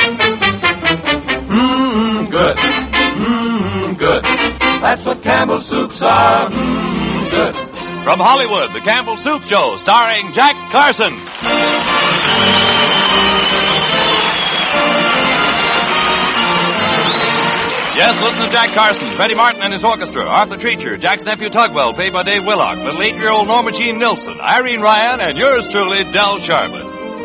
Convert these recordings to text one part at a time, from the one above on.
Mmm, good. Mmm, good. That's what Campbell's soups are. Mmm, good. From Hollywood, the Campbell Soup Show, starring Jack Carson. Yes, listen to Jack Carson, Freddie Martin and his orchestra, Arthur Treacher, Jack's nephew Tugwell, played by Dave Willock, little 8-year-old Norma Jean Nilsson, Irene Ryan, and yours truly, Del Sharbutt.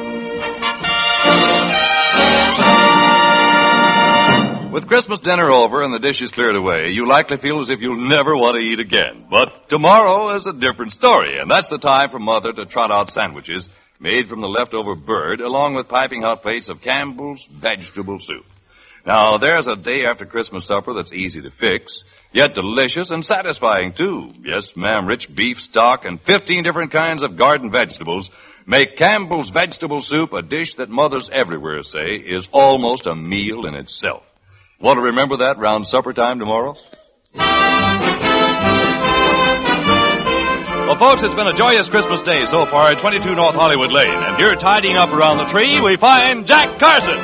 With Christmas dinner over and the dishes cleared away, you likely feel as if you'll never want to eat again. But tomorrow is a different story, and that's the time for Mother to trot out sandwiches made from the leftover bird, along with piping hot plates of Campbell's vegetable soup. Now, there's a day after Christmas supper that's easy to fix, yet delicious and satisfying, too. Yes, ma'am, rich beef stock and 15 different kinds of garden vegetables make Campbell's vegetable soup a dish that mothers everywhere say is almost a meal in itself. Want to remember that round supper time tomorrow? Well, folks, it's been a joyous Christmas day so far at 22 North Hollywood Lane. And here tidying up around the tree, we find Jack Carson.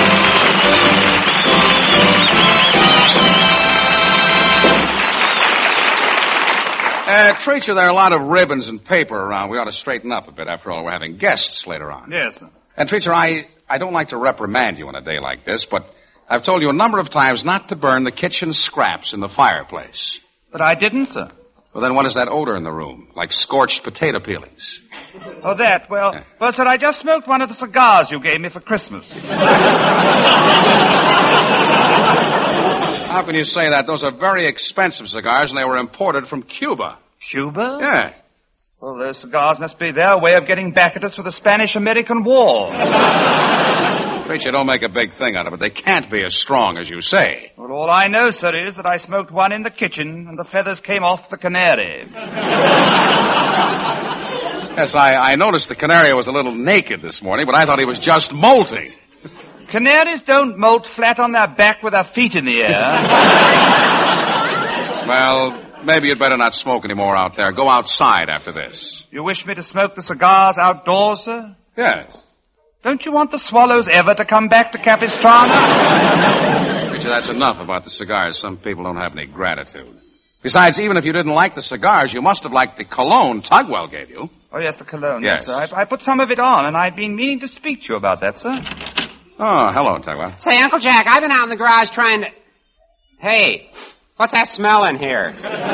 Treacher, there are a lot of ribbons and paper around. We ought to straighten up a bit. After all, we're having guests later on. Yes, sir. And, Treacher, I don't like to reprimand you on a day like this, but I've told you a number of times not to burn the kitchen scraps in the fireplace. But I didn't, sir. Well, then what is that odor in the room? Like scorched potato peelings. Oh, that. Well, sir, I just smoked one of the cigars you gave me for Christmas. How can you say that? Those are very expensive cigars, and they were imported from Cuba. Cuba? Yeah. Well, those cigars must be their way of getting back at us for the Spanish-American War. Treacher, don't make a big thing out of it. They can't be as strong as you say. Well, all I know, sir, is that I smoked one in the kitchen, and the feathers came off the canary. Yes, I noticed the canary was a little naked this morning, but I thought he was just molting. Canaries don't molt flat on their back with their feet in the air. Well, maybe you'd better not smoke anymore out there. Go outside after this. You wish me to smoke the cigars outdoors, sir? Yes. Don't you want the swallows ever to come back to Capistrano? Richard, that's enough about the cigars. Some people don't have any gratitude. Besides, even if you didn't like the cigars, you must have liked the cologne Tugwell gave you. Oh, yes, the cologne. Yes. Sir. I put some of it on, and I've been meaning to speak to you about that, sir. Oh, hello, Tugwell. Say, Uncle Jack, I've been out in the garage trying to... Hey, what's that smell in here?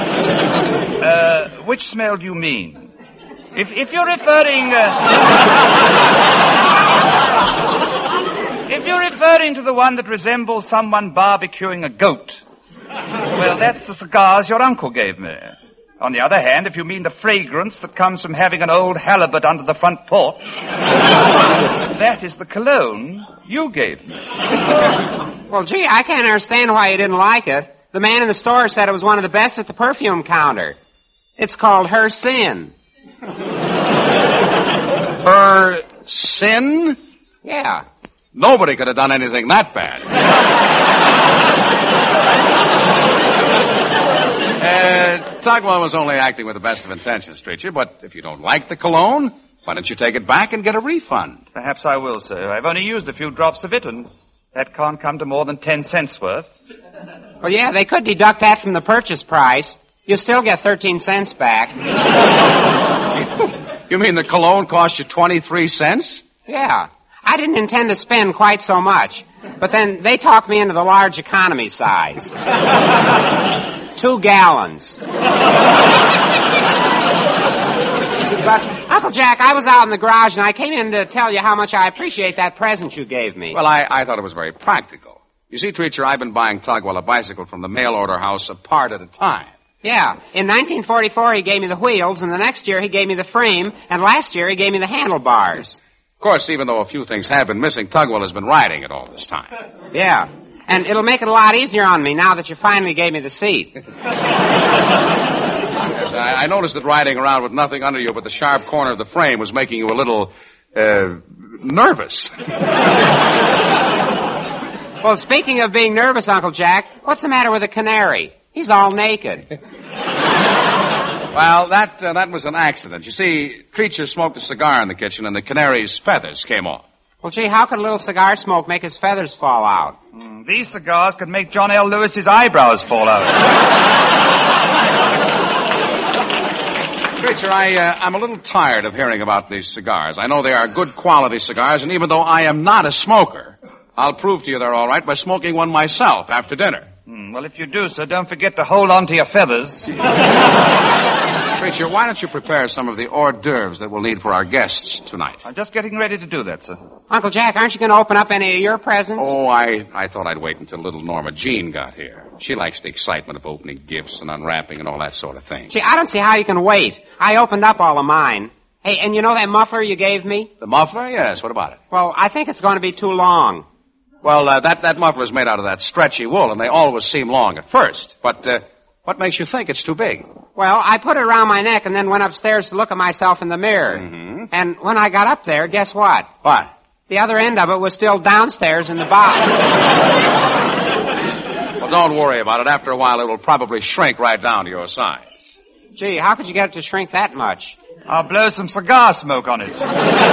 Which smell do you mean? If you're referring... If you're referring to the one that resembles someone barbecuing a goat, well, that's the cigars your uncle gave me. On the other hand, if you mean the fragrance that comes from having an old halibut under the front porch, that is the cologne you gave me. Well, gee, I can't understand why you didn't like it. The man in the store said it was one of the best at the perfume counter. It's called Her Sin. Her Sin? Yeah. Nobody could have done anything that bad. Tugwell was only acting with the best of intentions, Treacher, but if you don't like the cologne, why don't you take it back and get a refund? Perhaps I will, sir. I've only used a few drops of it, and that can't come to more than 10 cents worth. Well, yeah, they could deduct that from the purchase price. You'll still get 13 cents back. You mean the cologne cost you 23 cents? Yeah. I didn't intend to spend quite so much, but then they talked me into the large economy size. 2 gallons. But, Uncle Jack, I was out in the garage and I came in to tell you how much I appreciate that present you gave me. Well, I thought it was very practical. You see, Treacher, I've been buying Tugwell a bicycle from the mail order house a part at a time. Yeah. In 1944, he gave me the wheels, and the next year he gave me the frame, and last year he gave me the handlebars. Of course, even though a few things have been missing, Tugwell has been riding it all this time. Yeah. And it'll make it a lot easier on me now that you finally gave me the seat. Yes, I noticed that riding around with nothing under you but the sharp corner of the frame was making you a little, nervous. Well, speaking of being nervous, Uncle Jack, what's the matter with the canary? He's all naked. Well, that was an accident. You see, Treacher smoked a cigar in the kitchen and the canary's feathers came off. Well, gee, how could a little cigar smoke make his feathers fall out? These cigars could make John L. Lewis's eyebrows fall out. Preacher, I'm a little tired of hearing about these cigars. I know they are good quality cigars, and even though I am not a smoker, I'll prove to you they're all right by smoking one myself after dinner. Well, if you do so, don't forget to hold on to your feathers. Preacher, why don't you prepare some of the hors d'oeuvres that we'll need for our guests tonight? I'm just getting ready to do that, sir. Uncle Jack, aren't you going to open up any of your presents? Oh, I thought I'd wait until little Norma Jean got here. She likes the excitement of opening gifts and unwrapping and all that sort of thing. Gee, I don't see how you can wait. I opened up all of mine. Hey, and you know that muffler you gave me? The muffler? Yes, what about it? Well, I think it's going to be too long. Well, that muffler is made out of that stretchy wool, and they always seem long at first. But what makes you think it's too big? Well, I put it around my neck and then went upstairs to look at myself in the mirror. Mm-hmm. And when I got up there, guess what? What? The other end of it was still downstairs in the box. Well, don't worry about it. After a while, it'll probably shrink right down to your size. Gee, how could you get it to shrink that much? I'll blow some cigar smoke on it.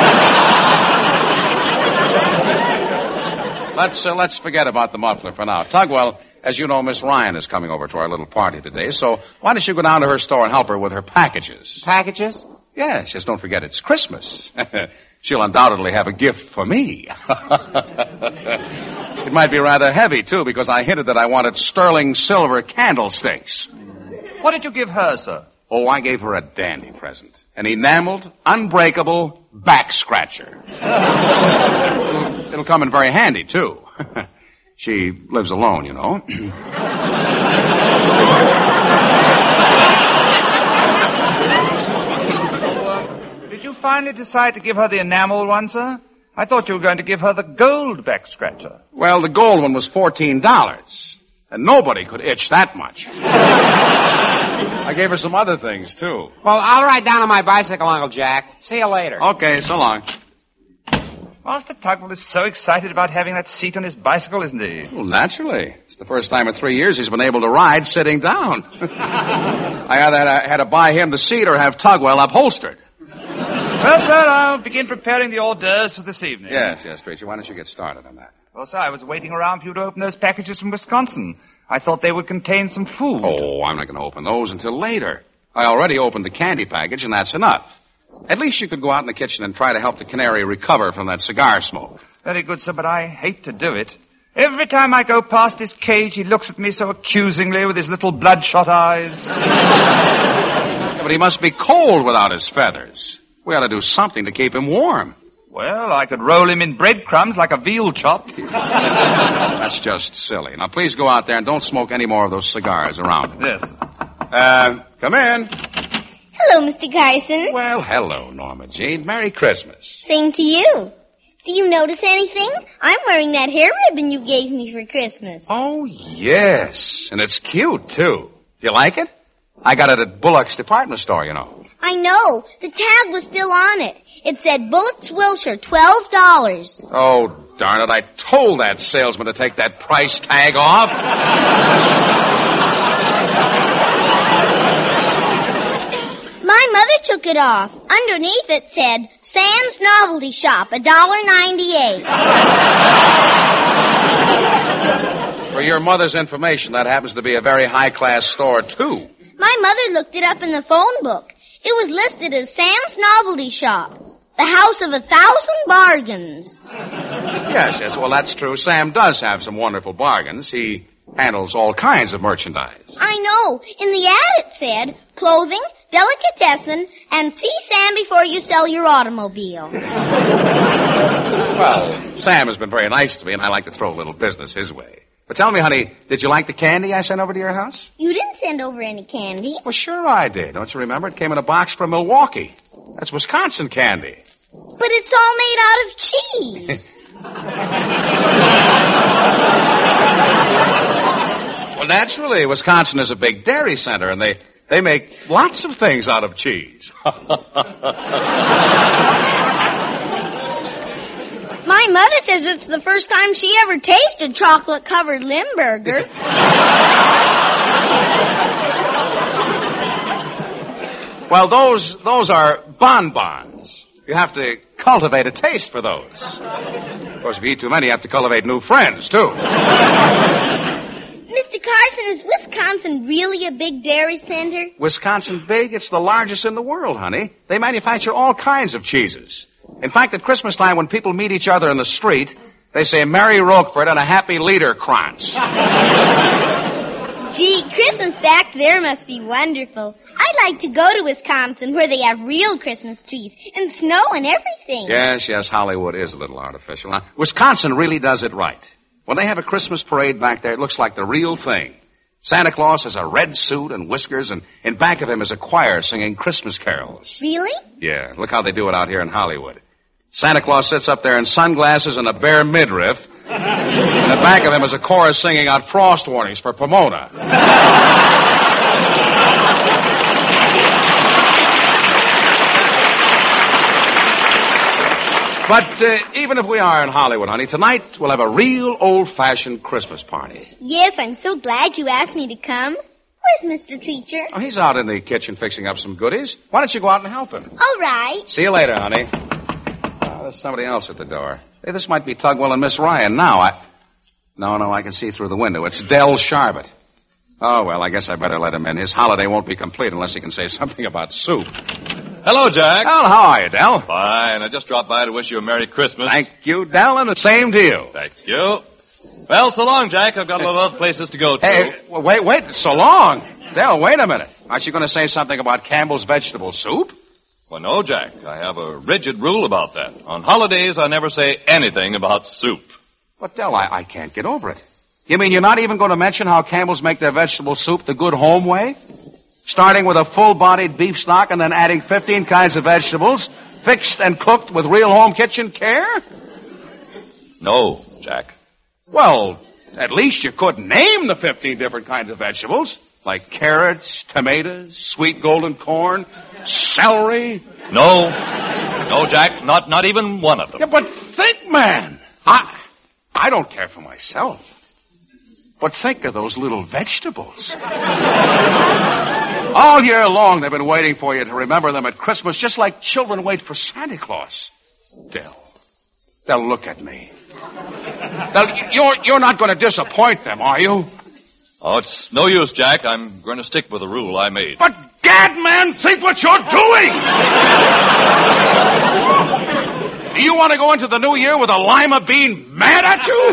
Let's forget about the muffler for now. Tugwell, as you know, Miss Ryan is coming over to our little party today, so why don't you go down to her store and help her with her packages? Packages? Yes, just don't forget it's Christmas. She'll undoubtedly have a gift for me. It might be rather heavy, too, because I hinted that I wanted sterling silver candlesticks. What did you give her, sir? Oh, I gave her a dandy present. An enameled, unbreakable back scratcher. It'll come in very handy, too. She lives alone, you know. Did you finally decide to give her the enamel one, sir? I thought you were going to give her the gold back scratcher. Well, the gold one was $14. And nobody could itch that much. I gave her some other things, too. Well, I'll ride down on my bicycle, Uncle Jack. See you later. Okay, so long. Master Tugwell is so excited about having that seat on his bicycle, isn't he? Well, naturally. It's the first time in 3 years he's been able to ride sitting down. I either had to buy him the seat or have Tugwell upholstered. Well, sir, I'll begin preparing the hors d'oeuvres for this evening. Yes, Preacher. Why don't you get started on that? Well, sir, I was waiting around for you to open those packages from Wisconsin. I thought they would contain some food. Oh, I'm not going to open those until later. I already opened the candy package, and that's enough. At least you could go out in the kitchen and try to help the canary recover from that cigar smoke. Very good, sir, but I hate to do it. Every time I go past his cage, he looks at me so accusingly with his little bloodshot eyes. Yeah, but he must be cold without his feathers. We ought to do something to keep him warm. Well, I could roll him in breadcrumbs like a veal chop. That's just silly. Now, please go out there and don't smoke any more of those cigars around him. Yes. Come in. Hello, Mr. Carson. Well, hello, Norma Jean. Merry Christmas. Same to you. Do you notice anything? I'm wearing that hair ribbon you gave me for Christmas. Oh, yes. And it's cute, too. Do you like it? I got it at Bullock's department store, you know. I know. The tag was still on it. It said Bullock's Wilshire, $12. Oh, darn it. I told that salesman to take that price tag off. My mother took it off. Underneath it said, Sam's Novelty Shop, $1.98. For your mother's information, that happens to be a very high-class store, too. My mother looked it up in the phone book. It was listed as Sam's Novelty Shop, the house of 1,000 bargains. Yes, well, that's true. Sam does have some wonderful bargains. He handles all kinds of merchandise. I know. In the ad it said, clothing, delicatessen, and see Sam before you sell your automobile. Well, Sam has been very nice to me, and I like to throw a little business his way. But tell me, honey, did you like the candy I sent over to your house? You didn't send over any candy. Well, sure I did. Don't you remember? It came in a box from Milwaukee. That's Wisconsin candy. But it's all made out of cheese. Well, naturally, Wisconsin is a big dairy center, and they make lots of things out of cheese. My mother says it's the first time she ever tasted chocolate-covered Limburger. Well, those are bonbons. You have to cultivate a taste for those. Of course, if you eat too many, you have to cultivate new friends, too. Mr. Carson, is Wisconsin really a big dairy center? Wisconsin big? It's the largest in the world, honey. They manufacture all kinds of cheeses. In fact, at Christmas time, when people meet each other in the street, they say Merry Roquefort and a Happy Liederkranz. Gee, Christmas back there must be wonderful. I'd like to go to Wisconsin where they have real Christmas trees and snow and everything. Yes, Hollywood is a little artificial. Now, Wisconsin really does it right. When they have a Christmas parade back there, it looks like the real thing. Santa Claus has a red suit and whiskers, and in back of him is a choir singing Christmas carols. Really? Yeah, look how they do it out here in Hollywood. Santa Claus sits up there in sunglasses and a bare midriff. In the back of him is a chorus singing out frost warnings for Pomona. But even if we are in Hollywood, honey, tonight we'll have a real old-fashioned Christmas party. Yes, I'm so glad you asked me to come. Where's Mr. Treacher? Oh, he's out in the kitchen fixing up some goodies. Why don't you go out and help him? All right. See you later, honey. Oh, there's somebody else at the door. Hey, this might be Tugwell and Miss Ryan now. No, I can see through the window. It's Del Sharbutt. Oh, well, I guess I better let him in. His holiday won't be complete unless he can say something about soup. Hello, Jack. Well, how are you, Del? Fine. I just dropped by to wish you a Merry Christmas. Thank you, Del, and the same to you. Thank you. Well, so long, Jack. I've got a lot of other places to go to. Hey, well, wait, so long. Del, wait a minute. Aren't you going to say something about Campbell's vegetable soup? Well, no, Jack. I have a rigid rule about that. On holidays, I never say anything about soup. But, Del, I can't get over it. You mean you're not even going to mention how Campbell's make their vegetable soup the good home way? Starting with a full-bodied beef stock and then adding 15 kinds of vegetables, fixed and cooked with real home kitchen care? No, Jack. Well, at least you could name the 15 different kinds of vegetables, like carrots, tomatoes, sweet golden corn, celery. No, Jack, not even one of them. Yeah, but think, man. I don't care for myself. But think of those little vegetables. All year long, they've been waiting for you to remember them at Christmas, just like children wait for Santa Claus. Del, look at me. Del, you're not going to disappoint them, are you? Oh, it's no use, Jack. I'm going to stick with the rule I made. But, gad, man, think what you're doing! Do you want to go into the new year with a lima bean mad at you?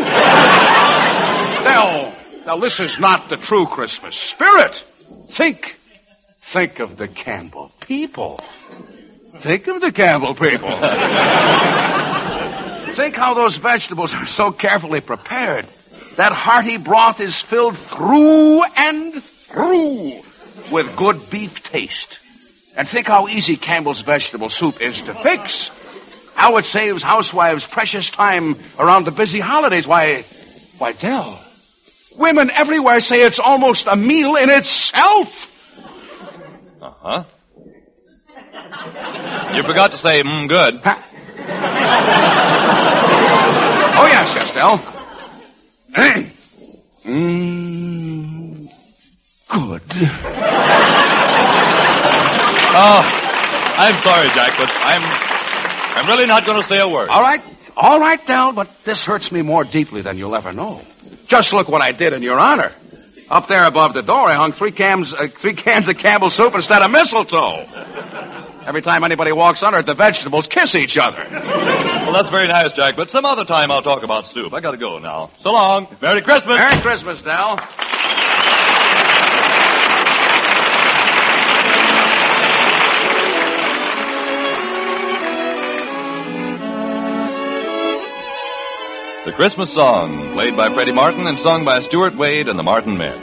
Del, this is not the true Christmas spirit. Think of the Campbell people. Think of the Campbell people. Think how those vegetables are so carefully prepared. That hearty broth is filled through and through with good beef taste. And think how easy Campbell's vegetable soup is to fix. How it saves housewives precious time around the busy holidays. Why, Del, women everywhere say it's almost a meal in itself. Uh-huh. You forgot to say, good. Oh, yes, Del. Good. Oh, I'm sorry, Jack, but I'm really not going to say a word. All right, Del, but this hurts me more deeply than you'll ever know. Just look what I did in your honor. Up there above the door, I hung three cans of Campbell soup instead of mistletoe. Every time anybody walks under it, the vegetables kiss each other. Well, that's very nice, Jack, but some other time I'll talk about soup. I gotta go now. So long. Merry Christmas. Merry Christmas, Del. The Christmas Song, played by Freddie Martin and sung by Stuart Wade and the Martin Men.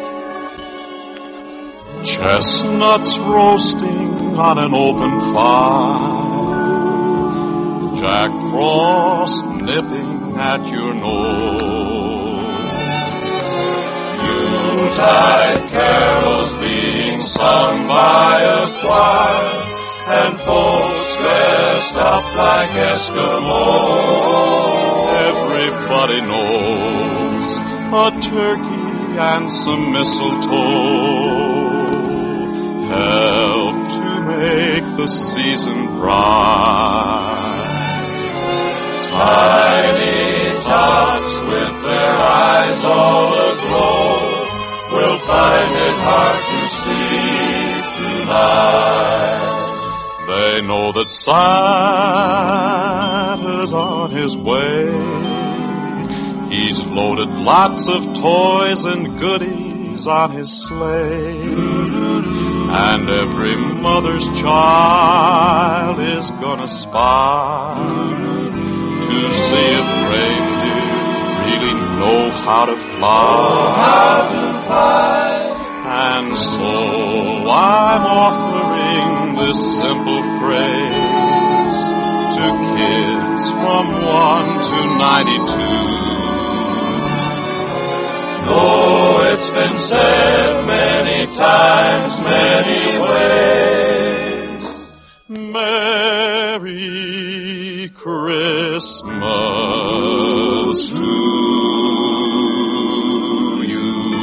Chestnuts roasting on an open fire, Jack Frost nipping at your nose, Yuletide carols being sung by a choir, and folks dressed up like Eskimos. Everybody knows a turkey and some mistletoe help to make the season bright. Tiny tots with their eyes all aglow will find it hard to sleep tonight. They know that Santa's on his way. He's loaded lots of toys and goodies on his sleigh. And every mother's child is gonna spy to see if reindeer really know how to fly. And so I'm offering this simple phrase to kids from 1 to 92. Though it's been said many times, many ways, Merry Christmas to you.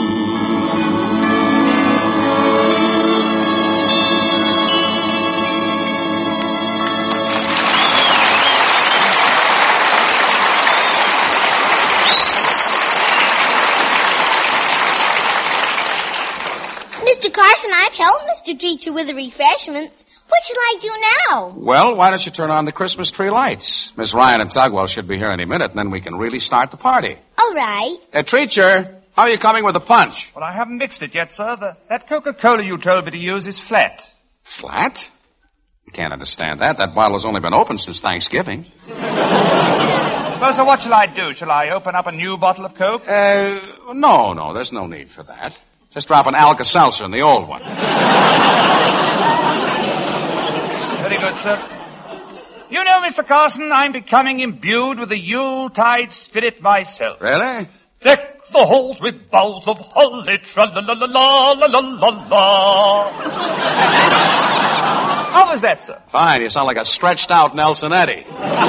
Mr. Carson, I've helped Mr. Treacher with the refreshments. What shall I do now? Well, why don't you turn on the Christmas tree lights? Miss Ryan and Tugwell should be here any minute, and then we can really start the party. All right. Treacher, how are you coming with the punch? Well, I haven't mixed it yet, sir. That Coca-Cola you told me to use is flat. Flat? You can't understand that. That bottle has only been open since Thanksgiving. Well, so what shall I do? Shall I open up a new bottle of Coke? No, there's no need for that. Just drop an Alka-Seltzer in the old one. Very good, sir. You know, Mr. Carson, I'm becoming imbued with the Yuletide spirit myself. Really? Deck the halls with boughs of holly, tra-la-la-la-la-la-la-la-la. How was that, sir? Fine, you sound like a stretched-out Nelson Eddy.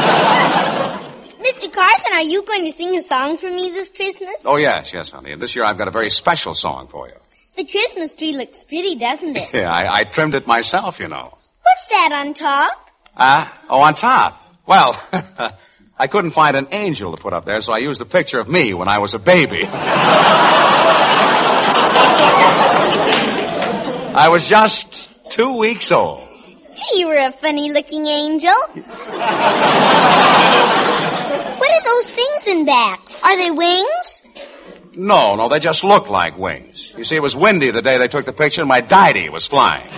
Mr. Carson, are you going to sing a song for me this Christmas? Oh, yes, honey. And this year I've got a very special song for you. The Christmas tree looks pretty, doesn't it? Yeah, I trimmed it myself, you know. What's that on top? On top. Well, I couldn't find an angel to put up there, so I used a picture of me when I was a baby. I was just 2 weeks old. Gee, you were a funny-looking angel. What are those things in back? Are they wings? No, they just look like wings. You see, it was windy the day they took the picture, and my daddy was flying.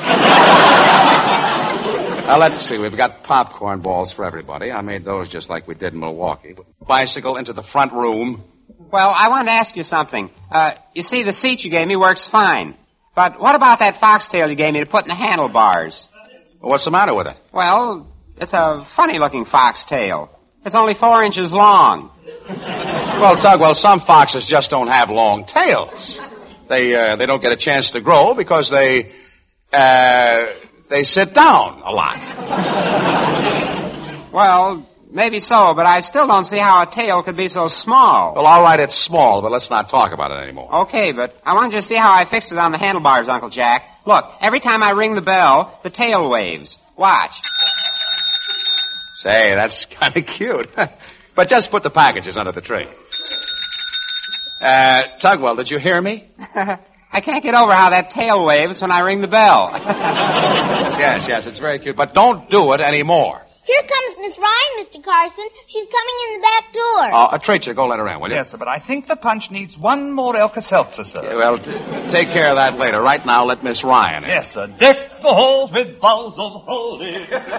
Now, let's see. We've got popcorn balls for everybody. I made those just like we did in Milwaukee. Bicycle into the front room. Well, I wanted to ask you something. You see, the seat you gave me works fine. But what about that foxtail you gave me to put in the handlebars? What's the matter with it? Well, it's a funny-looking foxtail. It's only 4 inches long. Well, Tugwell, some foxes just don't have long tails. They don't get a chance to grow because they sit down a lot. Well, maybe so, but I still don't see how a tail could be so small. Well, all right, it's small, but let's not talk about it anymore. Okay, but I want you to see how I fixed it on the handlebars, Uncle Jack. Look, every time I ring the bell, the tail waves. Watch. Say, that's kind of cute. But just put the packages under the tree. Tugwell, did you hear me? I can't get over how that tail waves when I ring the bell. Yes, it's very cute. But don't do it anymore. Here comes Miss Ryan, Mr. Carson. She's coming in the back door. Treacher, go let her in, will you? Yes, sir, but I think the punch needs one more Alka-Seltzer, sir. Yeah, well, take care of that later. Right now, let Miss Ryan in. Yes, sir. Deck the halls with boughs of holly.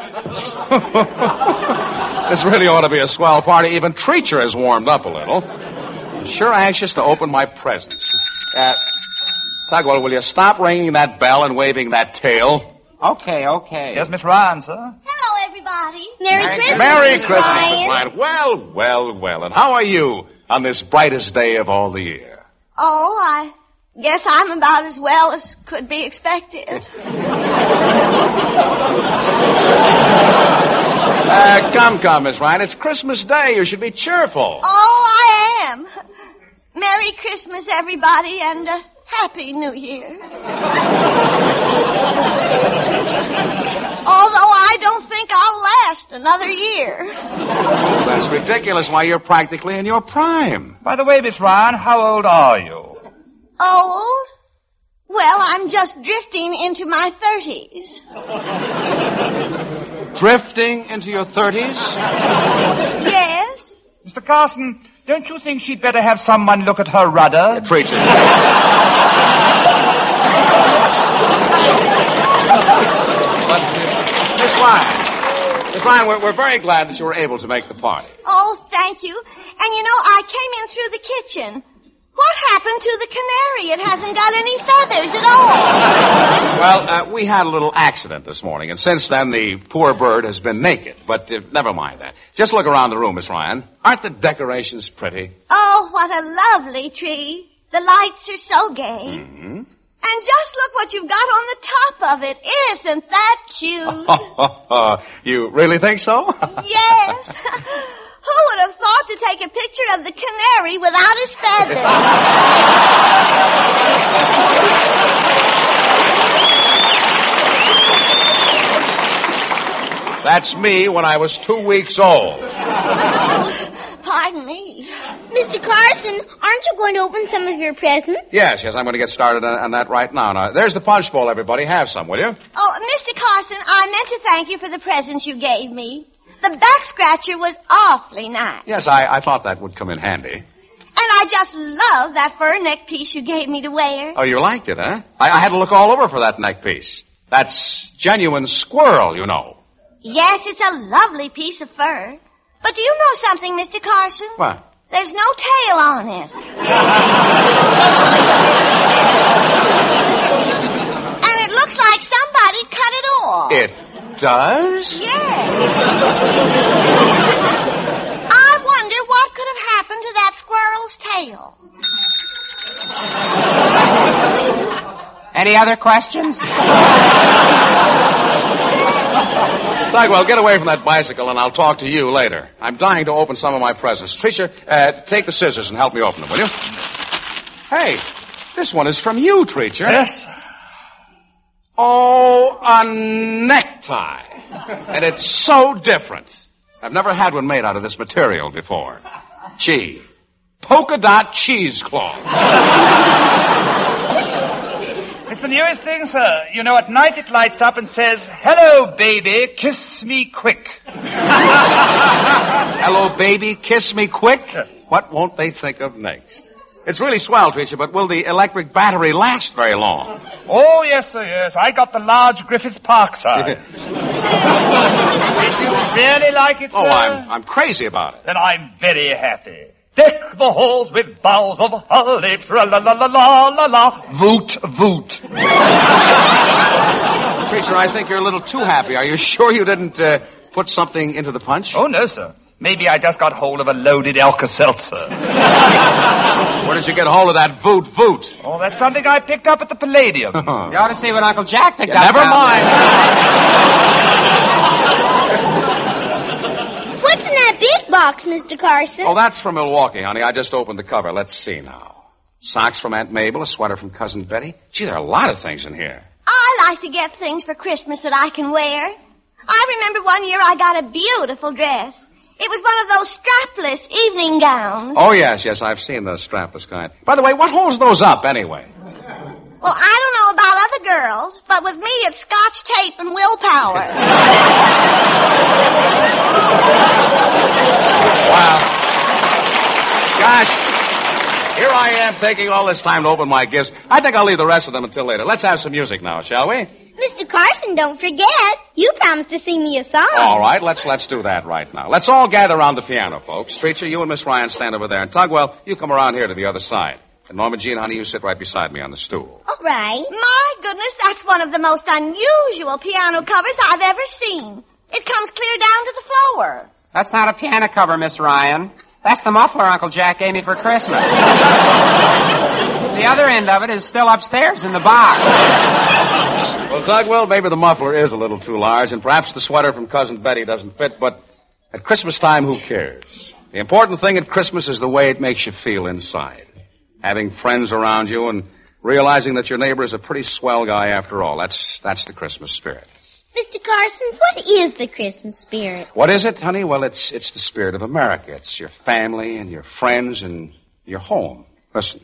This really ought to be a swell party. Even Treacher has warmed up a little. I'm sure anxious to open my presents. Tugwell, will you stop ringing that bell and waving that tail? Okay. Yes, Miss Ryan, sir. Hello, everybody. Merry Christmas, Merry Miss Christmas, Ryan. Miss Ryan. Well. And how are you on this brightest day of all the year? Oh, I guess I'm about as well as could be expected. Come, Miss Ryan. It's Christmas Day. You should be cheerful. Oh, I am. Merry Christmas, everybody, and Happy New Year. last another year. Well, that's ridiculous. Why, you're practically in your prime. By the way, Miss Ryan, how old are you? Old? Well, I'm just drifting into my 30s. Drifting into your 30s? Yes? Mr. Carson, don't you think she'd better have someone look at her rudder? Treat it. But, Miss Ryan, we're very glad that you were able to make the party. Oh, thank you. And you know, I came in through the kitchen. What happened to the canary? It hasn't got any feathers at all. Well, we had a little accident this morning, and since then the poor bird has been naked. But never mind that. Just look around the room, Miss Ryan. Aren't the decorations pretty? Oh, what a lovely tree. The lights are so gay. Mm-hmm. And just look what you've got on the top of it. Isn't that cute? You really think so? Yes. Who would have thought to take a picture of the canary without his feathers? That's me when I was 2 weeks old. Pardon me. Mr. Carson, aren't you going to open some of your presents? Yes, I'm going to get started on that right now. Now, there's the punch bowl, everybody. Have some, will you? Oh, Mr. Carson, I meant to thank you for the presents you gave me. The back scratcher was awfully nice. Yes, I thought that would come in handy. And I just love that fur neck piece you gave me to wear. Oh, you liked it, huh? I had to look all over for that neck piece. That's genuine squirrel, you know. Yes, it's a lovely piece of fur. But do you know something, Mr. Carson? What? There's no tail on it. And it looks like somebody cut it off. It does? Yes. I wonder what could have happened to that squirrel's tail. Any other questions? Tugwell, get away from that bicycle and I'll talk to you later. I'm dying to open some of my presents. Treacher, take the scissors and help me open them, will you? Hey, this one is from you, Treacher. Yes? Oh, a necktie. And it's so different. I've never had one made out of this material before. Gee, polka dot cheesecloth. It's the newest thing, sir. You know, at night it lights up and says, "Hello, baby, kiss me quick." Hello, baby, kiss me quick. Yes. What won't they think of next? It's really swell, Treacher, but will the electric battery last very long? Oh, yes, sir, yes. I got the large Griffith Park size. Did you really like it, sir? Oh, I'm crazy about it. Then I'm very happy. Deck the halls with boughs of holly, tra-la-la-la-la-la-la, voot, voot. Treacher, I think you're a little too happy. Are you sure you didn't put something into the punch? Oh, no, sir. Maybe I just got hold of a loaded Alka-Seltzer. Where did you get hold of that voot, voot? Oh, that's something I picked up at the Palladium. You ought to see what Uncle Jack picked up. Never down mind. What's in that big box, Mr. Carson? Oh, that's from Milwaukee, honey. I just opened the cover. Let's see now. Socks from Aunt Mabel, a sweater from Cousin Betty. Gee, there are a lot of things in here. I like to get things for Christmas that I can wear. I remember one year I got a beautiful dress. It was one of those strapless evening gowns. Oh, yes, I've seen the strapless kind. By the way, what holds those up, anyway? Well, I don't know about other girls, but with me it's Scotch tape and willpower. Wow. Gosh, here I am taking all this time to open my gifts. I think I'll leave the rest of them until later. Let's have some music now, shall we? Mr. Carson, don't forget. You promised to sing me a song. All right, let's do that right now. Let's all gather around the piano, folks. Treacher, you and Miss Ryan stand over there. And Tugwell, you come around here to the other side. And Norma Jean, honey, you sit right beside me on the stool. All right. My goodness, that's one of the most unusual piano covers I've ever seen. It comes clear down to the floor. That's not a piano cover, Miss Ryan. That's the muffler Uncle Jack gave me for Christmas. The other end of it is still upstairs in the box. Well, Tugwell, maybe the muffler is a little too large, and perhaps the sweater from Cousin Betty doesn't fit, but at Christmas time, who cares? The important thing at Christmas is the way it makes you feel inside. Having friends around you and realizing that your neighbor is a pretty swell guy after all. That's the Christmas spirit. Mr. Carson, what is the Christmas spirit? What is it, honey? Well, it's the spirit of America. It's your family and your friends and your home. Listen.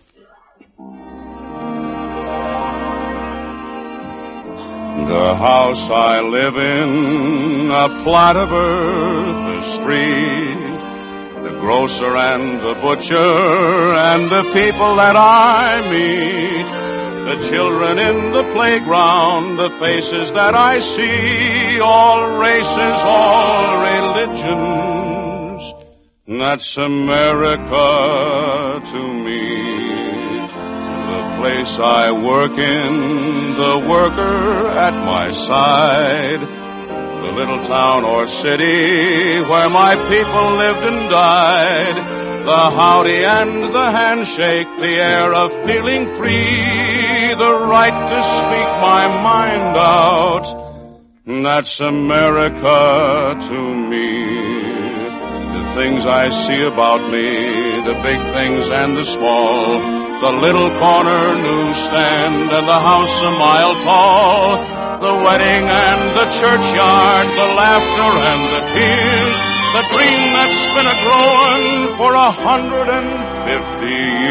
The house I live in, a plot of earth, a street, the grocer and the butcher and the people that I meet. The children in the playground, the faces that I see, all races, all religions. That's America to me. The place I work in, the worker at my side. The little town or city where my people lived and died. The howdy and the handshake, the air of feeling free, the right to speak my mind out. That's America to me. The things I see about me, the big things and the small, the little corner newsstand and the house a mile tall, the wedding and the churchyard, the laughter and the tears, the dream that's been a-growing for 150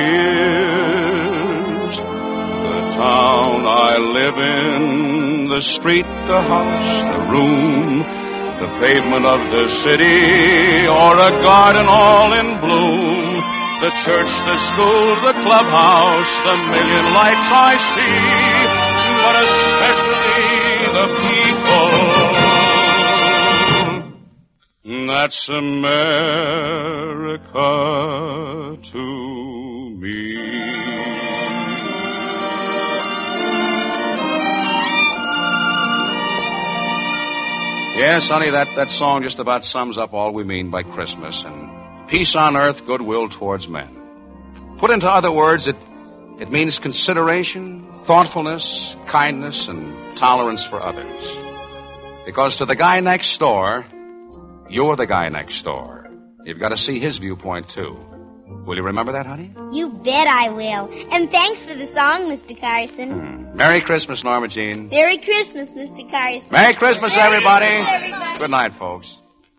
years. The town I live in, the street, the house, the room, the pavement of the city, or a garden all in bloom, the church, the school, the clubhouse, the million lights I see, but especially the people. That's America to me. Yes, honey, that song just about sums up all we mean by Christmas. And peace on earth, goodwill towards men. Put into other words, it means consideration, thoughtfulness, kindness, and tolerance for others. Because to the guy next door, you're the guy next door. You've got to see his viewpoint, too. Will you remember that, honey? You bet I will. And thanks for the song, Mr. Carson. Merry Christmas, Norma Jean. Merry Christmas, Mr. Carson. Merry Christmas, everybody. Merry Christmas, everybody. Good night, folks.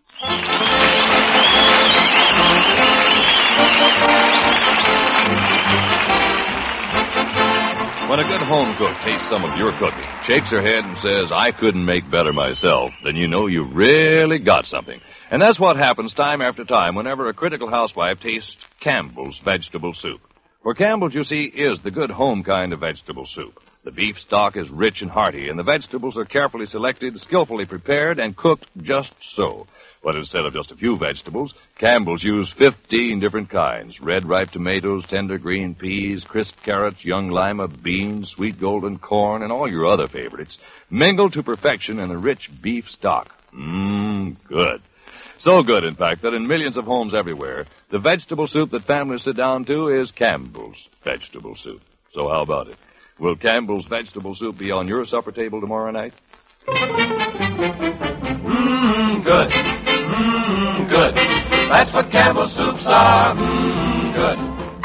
When a good home cook tastes some of your cooking, shakes her head and says, I couldn't make better myself, then you know you really got something. And that's what happens time after time whenever a critical housewife tastes Campbell's vegetable soup. For Campbell's, you see, is the good home kind of vegetable soup. The beef stock is rich and hearty, and the vegetables are carefully selected, skillfully prepared, and cooked just so. But instead of just a few vegetables, Campbell's use 15 different kinds. Red ripe tomatoes, tender green peas, crisp carrots, young lima, beans, sweet golden corn, and all your other favorites, mingled to perfection in a rich beef stock. Good. So good, in fact, that in millions of homes everywhere, the vegetable soup that families sit down to is Campbell's vegetable soup. So how about it? Will Campbell's vegetable soup be on your supper table tomorrow night? Good. Good. That's what Campbell's soups are. Good.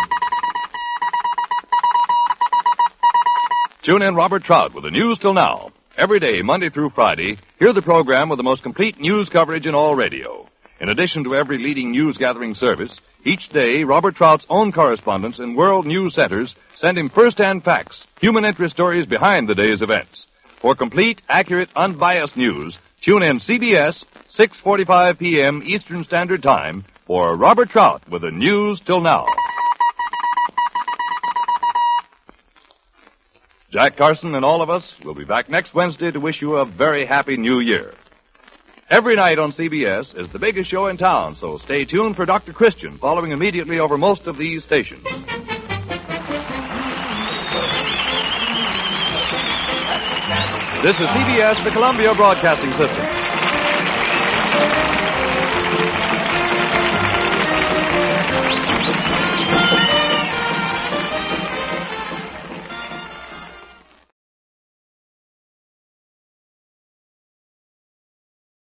Tune in Robert Trout with the news till now. Every day, Monday through Friday, hear the program with the most complete news coverage in all radio. In addition to every leading news-gathering service, each day, Robert Trout's own correspondents in world news centers send him first-hand facts, human interest stories behind the day's events. For complete, accurate, unbiased news, tune in CBS, 6:45 p.m. Eastern Standard Time for Robert Trout with the news till now. Jack Carson and all of us will be back next Wednesday to wish you a very happy New Year. Every night on CBS is the biggest show in town, so stay tuned for Dr. Christian, following immediately over most of these stations. This is CBS, the Columbia Broadcasting System.